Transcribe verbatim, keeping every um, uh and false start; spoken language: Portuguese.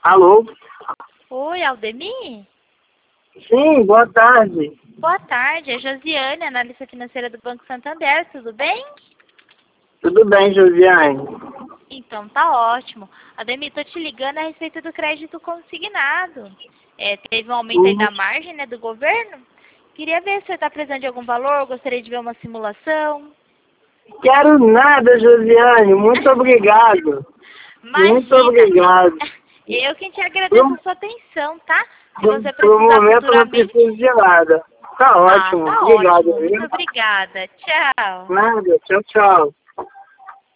Alô? Oi, Aldemir? Sim, boa tarde. Boa tarde, é Josiane, analista financeira do Banco Santander, tudo bem? Tudo bem, Josiane? Então tá ótimo. Aldemir, tô te ligando a respeito do crédito consignado. É, teve um aumento aí Uhum. da margem, né, do governo. Queria ver se você está precisando de algum valor, gostaria de ver uma simulação. Quero nada, Josiane. Muito obrigado. Muito Imagina, obrigado. eu quem te agradeço a sua atenção, tá? Se Por, você por um precisar momento eu não futuramente... preciso de nada. Tá Ah, ótimo. tá Obrigado, ótimo. viu? Muito obrigada. Tchau. Nada. Tchau, tchau.